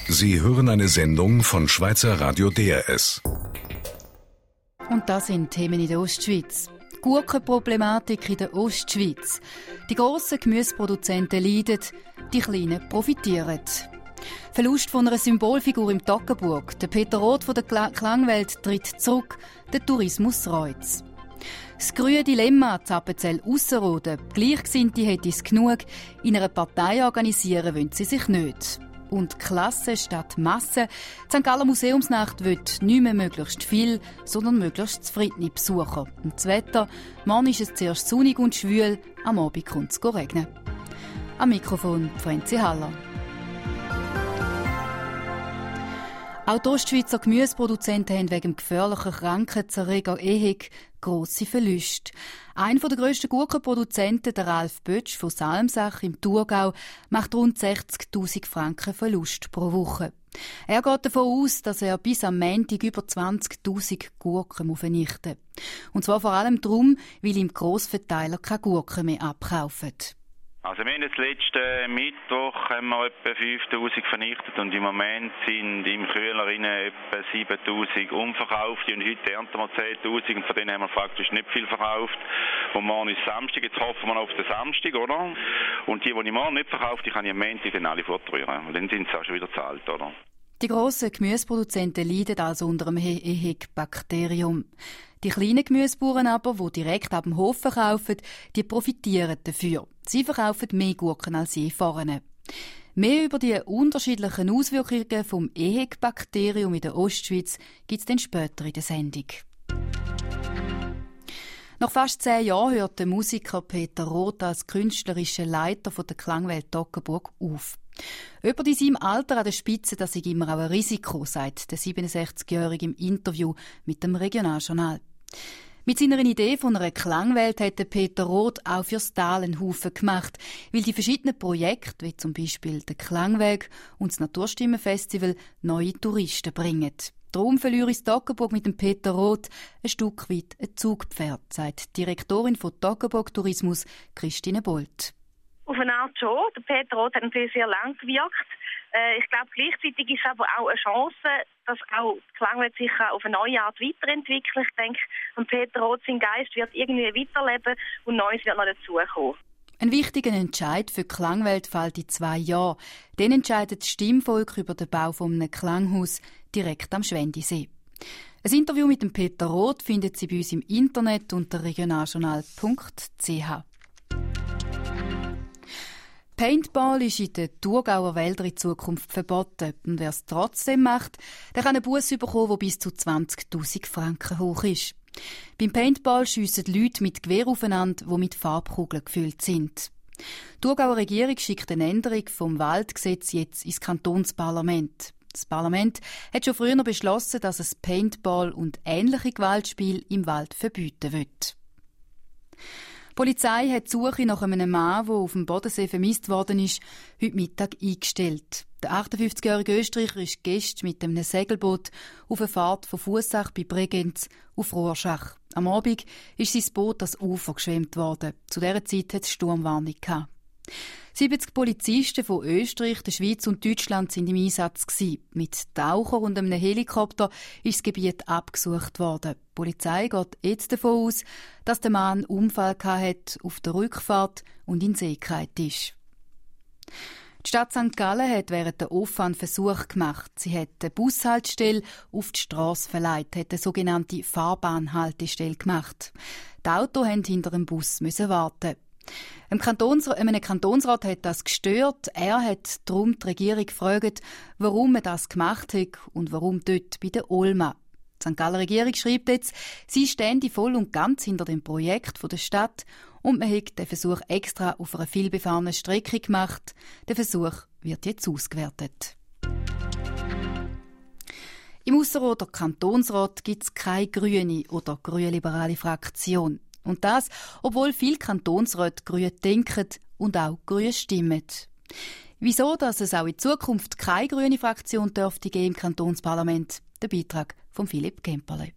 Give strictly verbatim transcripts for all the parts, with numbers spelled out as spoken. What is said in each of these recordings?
Sie hören eine Sendung von Schweizer Radio D R S. Und das sind Themen in der Ostschweiz. Die Gurkenproblematik in der Ostschweiz. Die grossen Gemüseproduzenten leiden, die kleinen profitieren. Verlust von einer Symbolfigur im Toggenburg. Der Peter Roth von der Klangwelt tritt zurück. Der Tourismus reut's. Das grüne Dilemma Zappenzell Ausserrhoden. Gleichgesinnte hätte es genug. In einer Partei organisieren wollen sie sich nicht. Und Klasse statt Masse. Die Sankt Galler Museumsnacht wird nicht mehr möglichst viel, sondern möglichst zufriedene Besucher. Und das Wetter, morgen ist es zuerst sonnig und schwül, am Abend kommt es regnen. Am Mikrofon Franzi Haller. Auch die Ostschweizer Gemüseproduzenten haben wegen dem gefährlichen Krankheitserreger E H E C grosse Verluste. Einer der grössten Gurkenproduzenten, der Ralf Bötsch von Salmsach im Thurgau, macht rund sechzigtausend Franken Verlust pro Woche. Er geht davon aus, dass er bis am Montag über zwanzigtausend Gurken vernichten muss. Und zwar vor allem darum, weil ihm Grossverteiler keine Gurken mehr abkaufen. Also wir haben jetzt letzten Mittwoch haben wir etwa fünftausend vernichtet und im Moment sind im Kühler etwa siebentausend unverkauft und heute ernten wir zehntausend und von denen haben wir faktisch nicht viel verkauft. Und morgen ist Samstag, jetzt hoffen wir auf den Samstag, oder? Und die, die ich morgen nicht verkaufe, die kann ich am Montag dann alle fortrühren. Und dann sind sie auch schon wieder zahlt, oder? Die grossen Gemüseproduzenten leiden also unter dem E H E C-Bakterium. Die kleinen Gemüsebauern aber, die direkt ab dem Hof verkaufen, die profitieren dafür. Sie verkaufen mehr Gurken als je vorne. Mehr über die unterschiedlichen Auswirkungen vom E H E C-Bakterium in der Ostschweiz gibt es dann später in der Sendung. Nach fast zehn Jahren hört der Musiker Peter Roth als künstlerischer Leiter von der Klangwelt Toggenburg auf. Jemand in seinem Alter an der Spitze, das ist immer auch ein Risiko, sagt der siebenundsechzigjährige im Interview mit dem Regionaljournal. Mit seiner Idee von einer Klangwelt hat Peter Roth auch fürs Tal einen Haufen gemacht, weil die verschiedenen Projekte, wie zum Beispiel der Klangweg und das Naturstimmenfestival, neue Touristen bringen. Darum verliere ich Toggenburg mit dem Peter Roth ein Stück weit ein Zugpferd, sagt die Direktorin von Toggenburg Tourismus, Christine Bolt. Auf eine Art schon. Der Peter Roth hat natürlich sehr lang gewirkt. Äh, ich glaube, gleichzeitig ist es aber auch eine Chance, dass auch die Klangwelt sich auf eine neue Art weiterentwickelt. Ich denke, Peter Roth, sein Geist wird irgendwie weiterleben und Neues wird noch dazukommen. Ein wichtiger Entscheid für die Klangwelt fällt in zwei Jahren. Dann entscheidet das Stimmvolk über den Bau eines Klanghaus direkt am Schwendisee. Ein Interview mit dem Peter Roth findet Sie bei uns im Internet unter regionaljournal punkt c h. Paintball ist in den Thurgauer Wäldern in Zukunft verboten. Und wer es trotzdem macht, der kann einen Buss bekommen, der bis zu zwanzigtausend Franken hoch ist. Beim Paintball schiessen Leute mit Gewehr aufeinander, die mit Farbkugeln gefüllt sind. Die Thurgauer Regierung schickt eine Änderung vom Waldgesetz jetzt ins Kantonsparlament. Das Parlament hat schon früher beschlossen, dass es Paintball und ähnliche Gewaltspiele im Wald verbieten wird. Die Polizei hat die Suche nach einem Mann, der auf dem Bodensee vermisst worden ist, heute Mittag eingestellt. Der achtundfünfzigjährige Österreicher ist Gast mit einem Segelboot auf eine Fahrt von Fussach bei Bregenz auf Rorschach. Am Abend ist sein Boot ans Ufer geschwemmt worden. Zu dieser Zeit hat es Sturmwarnung gehabt. siebzig Polizisten von Österreich, der Schweiz und Deutschland sind im Einsatz gewesen. Mit Tauchern und einem Helikopter ist das Gebiet abgesucht worden. Die Polizei geht jetzt davon aus, dass der Mann einen Unfall hatte auf der Rückfahrt und in See gefallen ist. Die Stadt Sankt Gallen hat während der O F A einen Versuch gemacht. Sie hat eine Bushaltestelle auf die Strasse verlegt, hat eine sogenannte Fahrbahnhaltestelle gemacht. Die Autos mussten hinter dem Bus warten. Einem Kantonsrat, einem Kantonsrat hat das gestört. Er hat darum die Regierung gefragt, warum er das gemacht hat und warum dort bei der Olma. Die Sankt Galler Regierung schreibt jetzt, sie stände voll und ganz hinter dem Projekt der Stadt und man hat den Versuch extra auf einer vielbefahrenen Strecke gemacht. Der Versuch wird jetzt ausgewertet. Im Ausserrhoder Kantonsrat gibt es keine grüne oder grünliberale Fraktion. Und das, obwohl viele Kantonsräte grün denken und auch grün stimmen. Wieso, dass es auch in Zukunft keine grüne Fraktion dürfte geben im Kantonsparlament? Der Beitrag von Philipp Kemperle.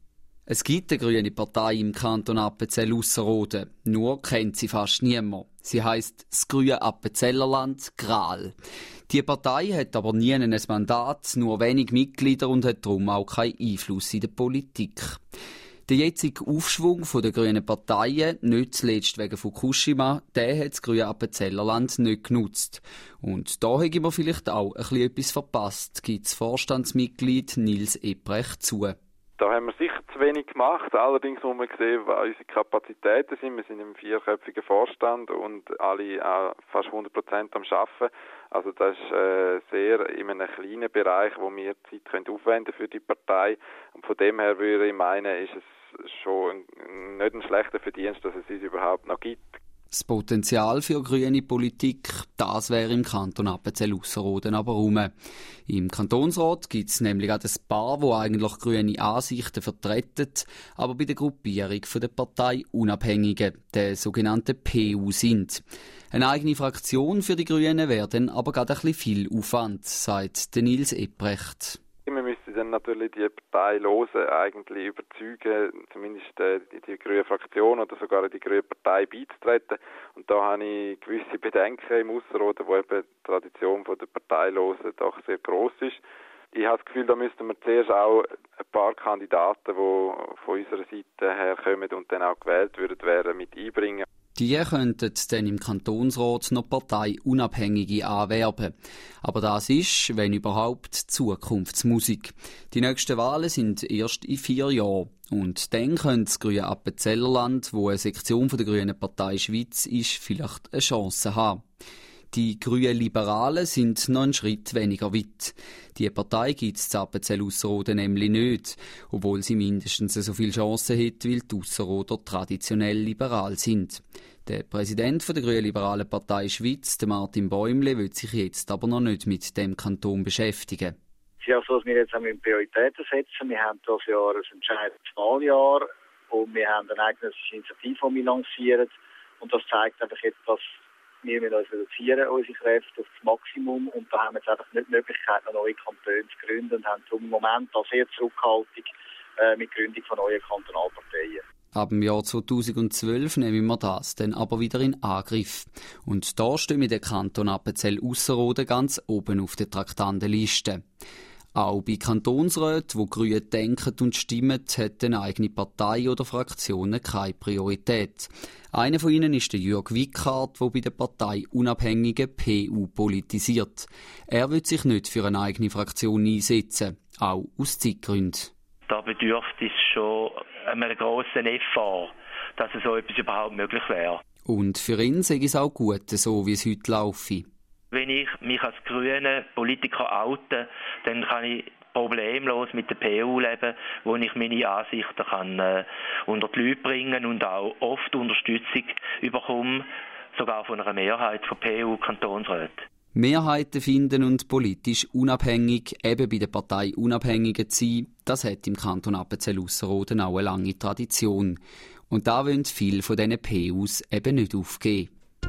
Es gibt eine grüne Partei im Kanton Appenzell-Ausserrhoden, nur kennt sie fast niemand. Sie heisst das Grüne Appenzellerland, GRAL. Die Partei hat aber nie ein Mandat, nur wenig Mitglieder und hat darum auch keinen Einfluss in der Politik. Der jetzige Aufschwung der grünen Parteien, nicht zuletzt wegen Fukushima, der hat das Grüne Appenzellerland nicht genutzt. Und da haben wir vielleicht auch ein bisschen etwas verpasst, gibt das Vorstandsmitglied Nils Ebrecht zu. Da haben wir sicher zu wenig gemacht. Allerdings muss man sehen, was unsere Kapazitäten sind. Wir sind im vierköpfigen Vorstand und alle auch fast hundert Prozent am Arbeiten. Also das ist äh, sehr in einem kleinen Bereich, wo wir Zeit können aufwenden für die Partei. Und von dem her würde ich meinen, ist es schon ein, nicht ein schlechter Verdienst, dass es uns überhaupt noch gibt. Das Potenzial für grüne Politik, das wäre im Kanton Appenzell-Ausserrhoden aber rum. Im Kantonsrat gibt es nämlich auch ein paar, die eigentlich grüne Ansichten vertreten, aber bei der Gruppierung der Partei Unabhängige, der sogenannten P U, sind. Eine eigene Fraktion für die Grünen wäre dann aber gerade ein bisschen viel Aufwand, sagt Nils Ebrecht. Wir müssen dann natürlich die Partei hören, eigentlich überzeugen, zumindest äh, die grüne Fraktion oder sogar die grüne Partei beizutreten. Und da habe ich gewisse Bedenken im Ausserrhoden, wo eben die Tradition von der Partei hören doch sehr gross ist. Ich habe das Gefühl, da müssten wir zuerst auch ein paar Kandidaten, die von unserer Seite her kommen und dann auch gewählt würden, wären, mit einbringen. Die könnten dann im Kantonsrat noch Parteiunabhängige anwerben. Aber das ist, wenn überhaupt, Zukunftsmusik. Die nächsten Wahlen sind erst in vier Jahren. Und dann könnte das Grüne Appenzellerland, wo eine Sektion der Grünen Partei Schweiz ist, vielleicht eine Chance haben. Die grünen Liberalen sind noch einen Schritt weniger weit. Die Partei gibt es in Appenzell-Ausserrhoden nämlich nicht, obwohl sie mindestens so viele Chancen hat, weil die Ausserrhoder traditionell liberal sind. Der Präsident der grünen liberalen Partei Schweiz, Martin Bäumle, will sich jetzt aber noch nicht mit dem Kanton beschäftigen. Es ist auch so, dass wir jetzt Prioritäten setzen. Wir haben dieses Jahr ein entscheidendes Wahljahr und wir haben eine eigene Initiative, die wir lancieren. Und das zeigt einfach jetzt, dass wir müssen uns reduzieren, unsere Kräfte auf das Maximum. Und da haben wir jetzt einfach nicht die Möglichkeit, noch neue Kantone zu gründen und haben im Moment auch sehr zurückhaltend äh, mit Gründung von neuen Kantonalparteien. Ab dem Jahr zweitausendzwölf nehmen wir das dann aber wieder in Angriff. Und da stehen wir der Kanton Appenzell-Ausserrhoden ganz oben auf der Traktandenliste. Auch bei Kantonsräten, wo Grüne denken und stimmen, hat eine eigene Partei oder Fraktion keine Priorität. Einer von ihnen ist der Jürg Wickhardt, der bei der Partei Unabhängige P U politisiert. Er will sich nicht für eine eigene Fraktion einsetzen, auch aus Zeitgründen. Da bedürfte es schon einem grossen Effort, dass so etwas überhaupt möglich wäre. Und für ihn sei es auch gut, so wie es heute laufe. Wenn ich mich als grüner Politiker oute, dann kann ich problemlos mit der P U leben, wo ich meine Ansichten kann, äh, unter die Leute bringen und auch oft Unterstützung bekomme, sogar von einer Mehrheit von P U-Kantonsräten. Mehrheiten finden und politisch unabhängig, eben bei der Partei Unabhängigen zu sein, das hat im Kanton Appenzell-Ausserrhoden auch eine lange Tradition. Und da wollen viele von diesen P Us eben nicht aufgeben.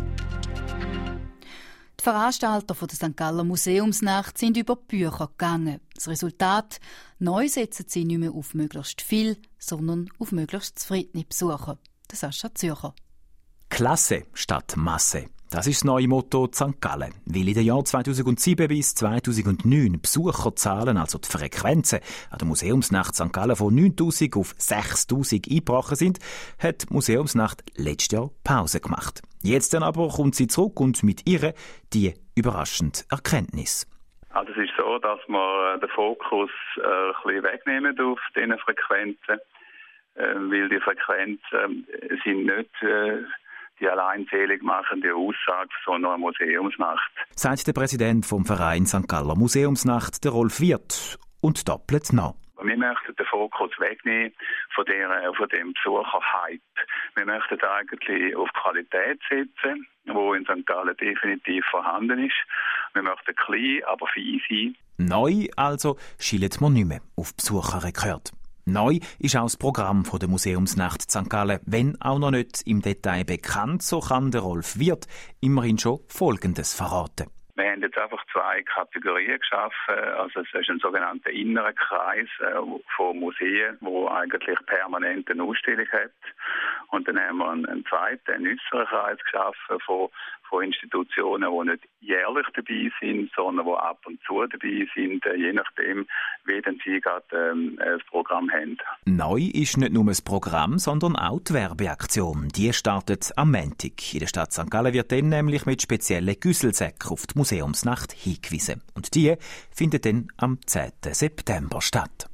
Die Veranstalter von der Sankt Galler Museumsnacht sind über Bücher gegangen. Das Resultat: neu setzen sie nicht mehr auf möglichst viel, sondern auf möglichst zufriedene Besucher. Das Sascha Zürcher. Klasse statt Masse. Das ist das neue Motto Sankt Gallen. Weil in den Jahren zweitausendsieben bis zweitausendneun Besucherzahlen, also die Frequenzen an der Museumsnacht Sankt Gallen von neuntausend auf sechstausend eingebrochen sind, hat die Museumsnacht letztes Jahr Pause gemacht. Jetzt dann aber kommt sie zurück und mit ihr die überraschende Erkenntnis. Also es ist so, dass wir den Fokus äh, ein bisschen wegnehmen auf diese Frequenzen, äh, weil die Frequenzen äh, sind nicht äh, die allein selig machende Aussage von so einer Museumsnacht. Sagt der Präsident vom Verein Sankt Galler Museumsnacht, der Rolf Wirth, und doppelt noch. Wir möchten den Fokus wegnehmen von, der, von dem Besucherhype. Wir möchten eigentlich auf Qualität setzen, die in Sankt Gallen definitiv vorhanden ist. Wir möchten klein, aber fein sein. Neu also schielt man nicht mehr auf Besucherrekord. Neu ist auch das Programm der Museumsnacht Sankt Gallen. Wenn auch noch nicht im Detail bekannt, so kann der Rolf Wirth immerhin schon Folgendes verraten. Wir haben jetzt einfach zwei Kategorien geschaffen. Also es ist ein sogenannter innerer Kreis äh, von Museen, wo eigentlich permanent eine Ausstellung hat. Und dann haben wir einen, einen zweiten, einen äußeren Kreis geschaffen von, von Institutionen, die nicht jährlich dabei sind, sondern die ab und zu dabei sind, äh, je nachdem, wie denn sie gerade ähm, das Programm haben. Neu ist nicht nur das Programm, sondern auch die Werbeaktion. Die startet am Montag. In der Stadt Sankt Gallen wird dann nämlich mit speziellen Güsselsäcken auf die Museumsnacht hingewiesen. Und die findet dann am zehnten September statt.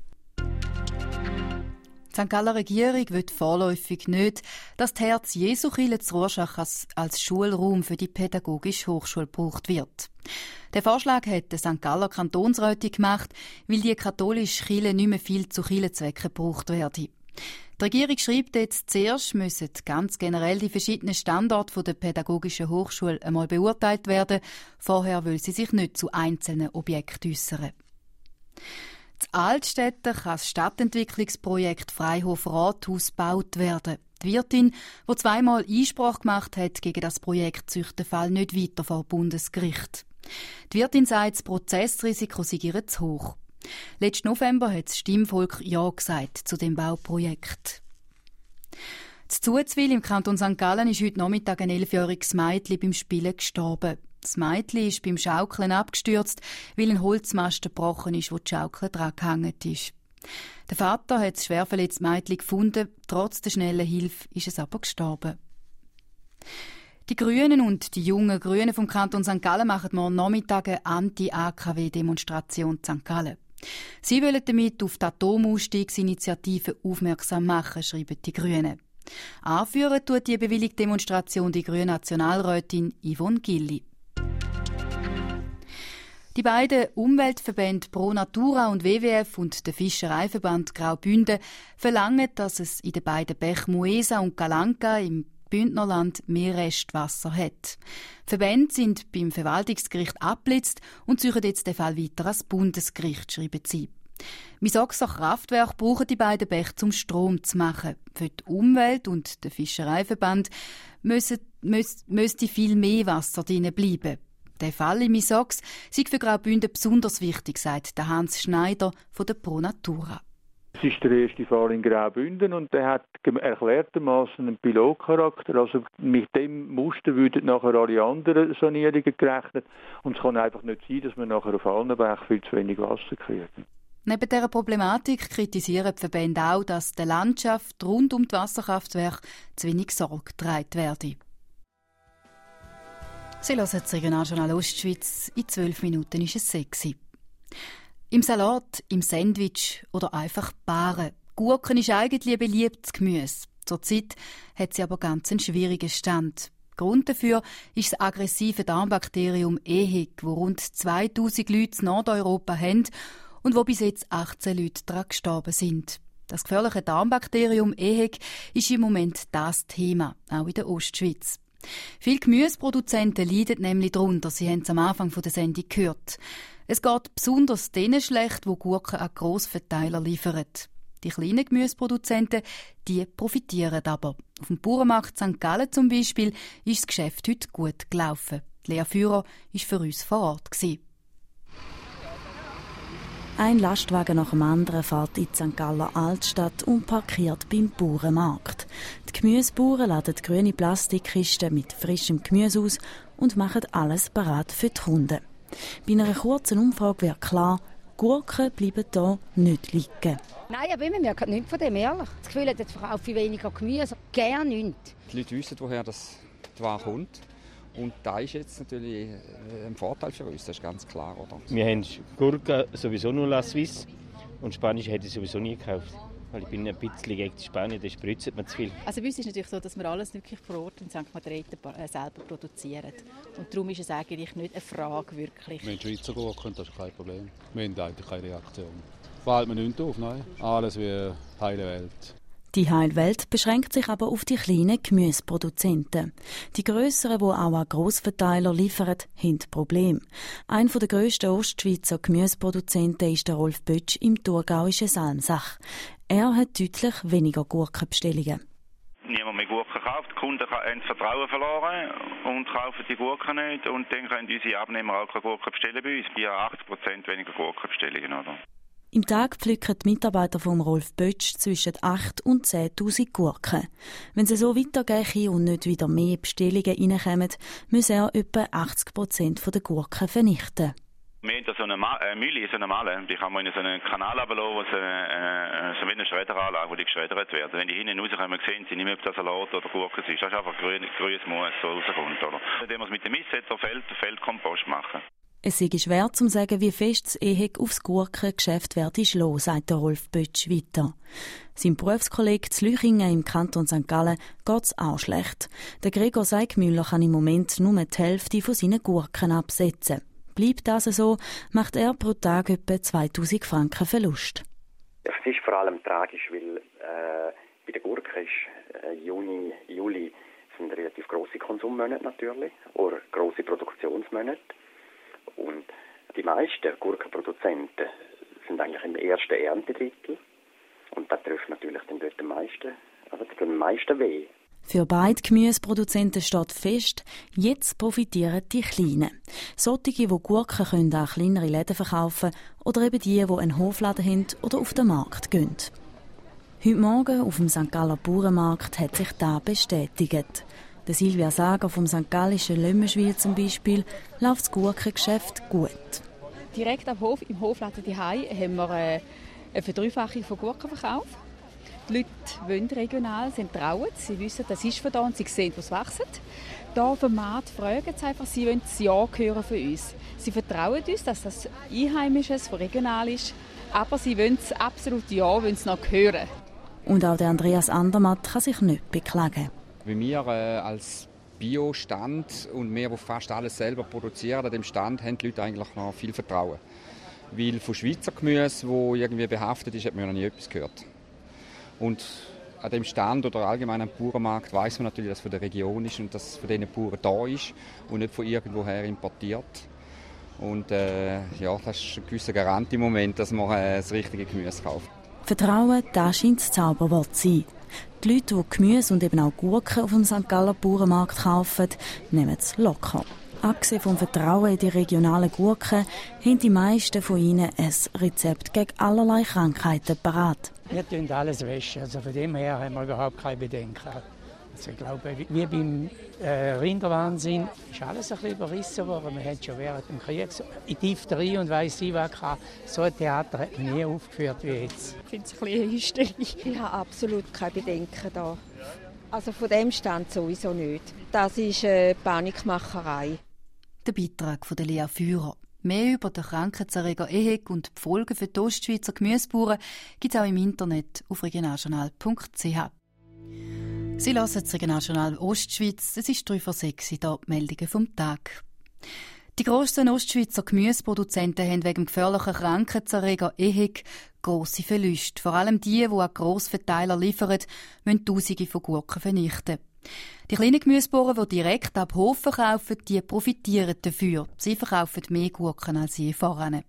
Die Sankt Galler Regierung will vorläufig nicht, dass die Herz-Jesu-Kirche zu Rorschach als, als Schulraum für die Pädagogische Hochschule gebraucht wird. Der Vorschlag hat der Sankt Galler Kantonsrätin gemacht, weil die katholische Kirche nicht mehr viel zu Kirchenzwecken gebraucht werde. Die Regierung schreibt jetzt, zuerst müssen ganz generell die verschiedenen Standorte der Pädagogischen Hochschule einmal beurteilt werden. Vorher will sie sich nicht zu einzelnen Objekten äußern. In Altstädten kann das Stadtentwicklungsprojekt Freihof Rathaus gebaut werden. Die Wirtin, die zweimal Einsprache gemacht hat gegen das Projekt, zieht den Fall nicht weiter vor Bundesgericht. Die Wirtin sagt, das Prozessrisiko sei ihr zu hoch. Letzten November hat das Stimmvolk Ja gesagt zu dem Bauprojekt. In Zuzwil im Kanton Sankt Gallen ist heute Nachmittag ein elfjähriges Mädchen beim Spielen gestorben. Das Mädchen ist beim Schaukeln abgestürzt, weil ein Holzmasten gebrochen ist, wo die Schaukel dran gehangen ist. Der Vater hat das schwerverletzte Mädchen gefunden, trotz der schnellen Hilfe ist es aber gestorben. Die Grünen und die jungen Grünen vom Kanton Sankt Gallen machen morgen Nachmittag eine Anti-A K W-Demonstration in Sankt Gallen. Sie wollen damit auf die Atomausstiegsinitiative aufmerksam machen, schreiben die Grünen. Anführen tut die bewilligte Demonstration die grüne Nationalrätin Yvonne Gilli. Die beiden Umweltverbände Pro Natura und W W F und der Fischereiverband Graubünden verlangen, dass es in den beiden Bächen Muesa und Calanca im Bündnerland mehr Restwasser hat. Die Verbände sind beim Verwaltungsgericht abgeblitzt und suchen jetzt den Fall weiter ans Bundesgericht, schreiben sie. Misoxer Kraftwerk brauchen die beiden Bäche, um Strom zu machen. Für die Umwelt und den Fischereiverband müssen, müß, müsste viel mehr Wasser drinnen bleiben. Der Fall in Misox sei für Graubünden besonders wichtig, sagt Hans Schneider von der Pro Natura. Es ist der erste Fall in Graubünden und der hat erklärtermaßen einen Pilotcharakter. Also mit dem Muster würden nachher alle anderen Sanierungen gerechnet. Und es kann einfach nicht sein, dass man nachher auf allen Bächen viel zu wenig Wasser kriegt. Neben dieser Problematik kritisieren die Verbände auch, dass der Landschaft rund um die Wasserkraftwerke zu wenig Sorge getragen werde. Sie hören das Regionaljournal Ostschweiz. In zwölf Minuten ist es sechs. Im Salat, im Sandwich oder einfach Baren. Gurken ist eigentlich ein beliebtes Gemüse. Zurzeit hat sie aber ganz einen schwierigen Stand. Grund dafür ist das aggressive Darmbakterium E H I G, wo rund zweitausend Leute in Nordeuropa haben und wo bis jetzt achtzehn Leute daran gestorben sind. Das gefährliche Darmbakterium E H I G ist im Moment das Thema, auch in der Ostschweiz. Viele Gemüseproduzenten leiden nämlich darunter, Sie haben es am Anfang der Sendung gehört. Es geht besonders denen schlecht, die Gurken an Grossverteiler liefern. Die kleinen Gemüseproduzenten, die profitieren aber. Auf dem Bauernmarkt Sankt Gallen zum Beispiel ist das Geschäft heute gut gelaufen. Lea Führer war für uns vor Ort. Ein Lastwagen nach dem anderen fährt in die Sankt Galler Altstadt und parkiert beim Bauernmarkt. Die Gemüsebauern laden grüne Plastikkisten mit frischem Gemüse aus und machen alles bereit für die Kunden. Bei einer kurzen Umfrage wird klar, Gurken bleiben hier nicht liegen. Nein, aber wir merken nichts von dem, ehrlich. Das Gefühl hat, jetzt verkaufe ich weniger Gemüse. Gerne nichts. Die Leute wissen, woher das die Ware kommt. Und da ist jetzt natürlich ein Vorteil für uns, das ist ganz klar. Oder? Wir haben Gurken sowieso nur La Suisse und Spanisch hätte ich sowieso nie gekauft. Weil ich bin ein bisschen gegen die Spanier, da spritzt man zu viel. Also bei uns ist es natürlich so, dass wir alles wirklich vor Ort in Sankt Margrethe selber produzieren. Und darum ist es eigentlich nicht eine Frage wirklich. Wir haben Schweizer Gurken, das ist kein Problem. Wir haben eigentlich keine Reaktion. Fällt mir nichts auf, nein. Alles wie heile Welt. Die heile Welt beschränkt sich aber auf die kleinen Gemüseproduzenten. Die grösseren, die auch an Grossverteiler liefern, haben Probleme. Einer der grössten Ostschweizer Gemüseproduzenten ist der Rolf Bötsch im thurgauischen Salmsach. Er hat deutlich weniger Gurkenbestellungen. Niemand mehr Gurken kauft. gekauft, die Kunden haben das Vertrauen verloren und kaufen die Gurken nicht und dann können unsere Abnehmer auch keine Gurken bestellen bei uns. Wir haben achtzig Prozent weniger Gurkenbestellungen, oder? Im Tag pflücken die Mitarbeiter von Rolf Bötsch zwischen acht und zehntausend Gurken. Wenn es so weitergeht und nicht wieder mehr Bestellungen reinkommen, muss er etwa achtzig Prozent der Gurken vernichten. Wir haben da so eine Ma- äh, Mühle, so eine Malle, die kann man in so einen Kanal runterlassen, wo so, äh, so wie eine Schredderanlage, wo die geschreddert werden. Wenn die hinten rauskommen, sehen sie nicht mehr, ob das Salat oder Gurken ist. Das ist einfach grün, grünes Moos, so rauskommt. Oder? Indem wir es mit dem Mistsetter Feld, Feldkompost machen. Es sei schwer zu sagen, wie fest das E H E C aufs Gurkengeschäft werde schlagen, sagt der Rolf Bötsch weiter. Sein Berufskollege zu Lüchingen im Kanton Sankt Gallen geht es auch schlecht. Der Gregor Seigmüller kann im Moment nur die Hälfte von seinen Gurken absetzen. Bleibt das so, macht er pro Tag etwa zweitausend Franken Verlust. Es ist vor allem tragisch, weil äh, bei der Gurke ist äh, Juni, Juli sind relativ grosse Konsummonate natürlich, oder grosse Produktionsmonate. Und die meisten Gurkenproduzenten sind eigentlich im ersten Erntedrittel. Und das trifft natürlich dann dort am meisten, also das tut am meisten weh. Für beide Gemüseproduzenten steht fest, jetzt profitieren die Kleinen. Solche, die Gurken können an kleinere Läden verkaufen oder eben die, die einen Hofladen haben oder auf den Markt gehen. Heute Morgen auf dem Sankt Galler Bauernmarkt hat sich das bestätigt. Der Silvia Sager vom Sankt Gallischen Lömmenschwil zum Beispiel läuft das Gurkengeschäft gut. Direkt am Hof, im Hofladen daheim haben wir äh, eine Verdreifachung von Gurken verkauft. Die Leute wollen regional, sind trauen, sie wissen, das ist von da und sie sehen, was wächst. Hier auf dem Markt fragen sie einfach, sie wollen das Ja hören von uns. Sie vertrauen uns, dass das Einheimisches, regional ist, aber sie wollen es absolut Ja, wollen es noch hören. Und auch der Andreas Andermatt kann sich nicht beklagen. Wie wir äh, als Bio-Stand und wir, die fast alles selber produzieren, an dem Stand haben die Leute eigentlich noch viel Vertrauen. Weil von Schweizer Gemüse, das irgendwie behaftet ist, hat man noch nie etwas gehört. Und an dem Stand oder allgemein am Bauernmarkt weiss man natürlich, dass es von der Region ist und dass es von diesen Bauern da ist und nicht von irgendwoher importiert. Und äh, ja, das ist ein gewisser Garant im Moment, dass man äh, das richtige Gemüse kauft. Vertrauen, das scheint das Zauberwort zu sein. Die Leute, die Gemüse und eben auch Gurken auf dem Sankt Galler Bauernmarkt kaufen, nehmen es locker. Abgesehen vom Vertrauen in die regionalen Gurken haben die meisten von ihnen ein Rezept gegen allerlei Krankheiten parat. Wir tun alles waschen, also von dem her haben wir überhaupt keine Bedenken. Also ich glaube, wie beim äh, Rinderwahnsinn ist alles ein bisschen überrissen worden. Man hat schon während dem Krieg so in Diphtherie und weiss ich was gehabt. So ein Theater hat man nie aufgeführt wie jetzt. Ich finde es ein bisschen hysterisch. Ich habe absolut keine Bedenken da. Also von dem Stand sowieso nicht. Das ist äh, Panikmacherei. Der Beitrag von Lea Führer. Mehr über den Krankheitserreger E H E C und die Folgen für die Ostschweizer Gemüsebauern gibt es auch im Internet auf regionaljournal punkt c h. Sie hören das Regionaljournal Ostschweiz. Es ist drei vor sechs, hier die Meldungen vom Tag. Die grossten Ostschweizer Gemüseproduzenten haben wegen dem gefährlichen Krankheitserreger E H E C grosse Verluste. Vor allem die, die an Grossverteiler liefern, müssen Tausende von Gurken vernichten. Die kleinen Gemüsebauern, die direkt ab Hof verkaufen, die profitieren dafür. Sie verkaufen mehr Gurken als je voran.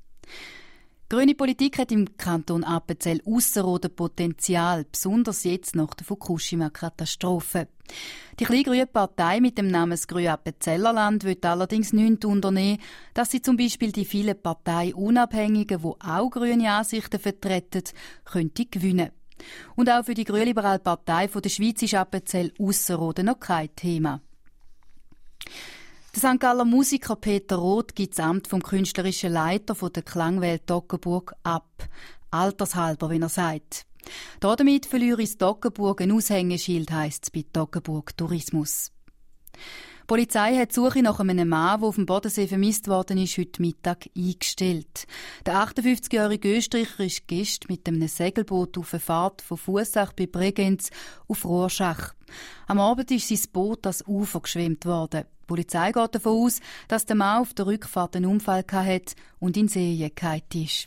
Grüne Politik hat im Kanton Appenzell Ausserrhoden Potenzial, besonders jetzt nach der Fukushima-Katastrophe. Die kleine grüne Partei mit dem Namen das Grüne Appenzellerland will allerdings nichts unternehmen, dass sie zum Beispiel die vielen Parteiunabhängigen, die auch grüne Ansichten vertreten, könnte gewinnen. Und auch für die grünliberale Partei der Schweiz ist Appenzell Ausserrhoden noch kein Thema. Der Sankt Galler Musiker Peter Roth gibt das Amt vom künstlerischen Leiter der Klangwelt Toggenburg ab. Altershalber, wie er sagt. Damit verliere ich Toggenburg ein Aushängeschild, heisst es bei Toggenburg Tourismus. Die Polizei hat die Suche nach einem Mann, der auf dem Bodensee vermisst worden ist, heute Mittag eingestellt. Der achtundfünfzigjährige Österreicher ist Gast mit einem Segelboot auf eine Fahrt von Fussach bei Bregenz auf Rorschach. Am Abend ist sein Boot ans Ufer geschwemmt worden. Die Polizei geht davon aus, dass der Mann auf der Rückfahrt einen Unfall hatte und in See gefallen ist.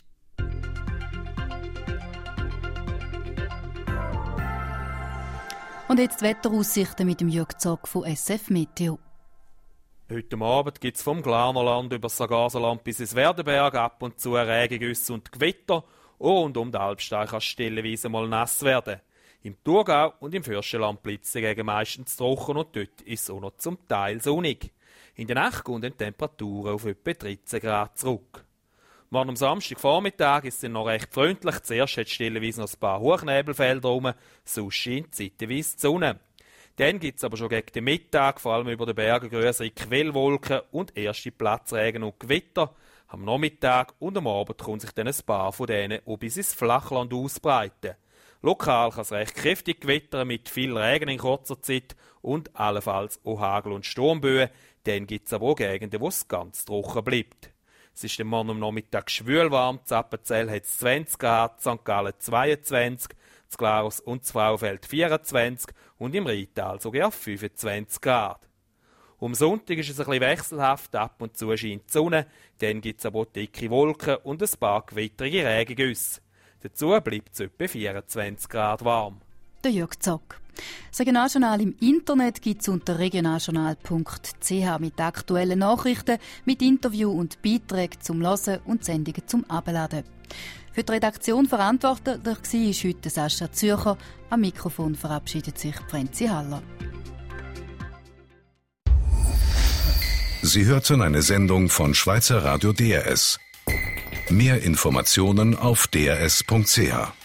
Und jetzt die Wetteraussichten mit dem Jörg Zock von S F Meteo. Heute Abend gibt es vom Glarnerland über das Sargaserland bis ins Werdenberg ab und zu Regengüsse und Gewitter. Und um den Alpsteig kann es stellenweise mal nass werden. Im Thurgau und im Fürstenland bleibt es dagegen meistens trocken und dort ist es auch noch zum Teil sonnig. In der Nacht gehen die Temperaturen auf etwa dreizehn Grad zurück. Morgen am Samstagvormittag ist es noch recht freundlich. Zuerst hat es stellenweise noch ein paar Hochnebelfelder rum, sonst scheint zeitweise die Sonne. Dann gibt es aber schon gegen den Mittag, vor allem über den Bergen, größere Quellwolken und erste Platzregen und Gewitter. Am Nachmittag und am Abend kommen sich dann ein paar von denen auch bis ins Flachland ausbreiten. Lokal kann es recht kräftig gewittern mit viel Regen in kurzer Zeit und allenfalls auch Hagel und Sturmböen. Dann gibt es aber auch Gegenden, wo es ganz trocken bleibt. Es ist am Morgen am Nachmittag schwül warm. In Appenzell hat es zwanzig Grad, Sankt Gallen zweiundzwanzig, in Glarus und Frauenfeld vierundzwanzig und im Rheintal sogar fünfundzwanzig Grad. Am Sonntag ist es ein bisschen wechselhaft, ab und zu scheint die Sonne, dann gibt es aber auch dicke Wolken und ein paar gewittrige Regengüsse. Dazu bleibt es etwa vierundzwanzig Grad warm. Der Jörg Zock. Das Regionaljournal im Internet gibt es unter regionaljournal punkt c h mit aktuellen Nachrichten, mit Interview und Beiträgen zum Hören und Sendungen zum Abladen. Für die Redaktion verantwortlich war heute Sascha Zürcher. Am Mikrofon verabschiedet sich Franzi Haller. Sie hörten eine Sendung von Schweizer Radio D R S. Mehr Informationen auf d r s punkt c h.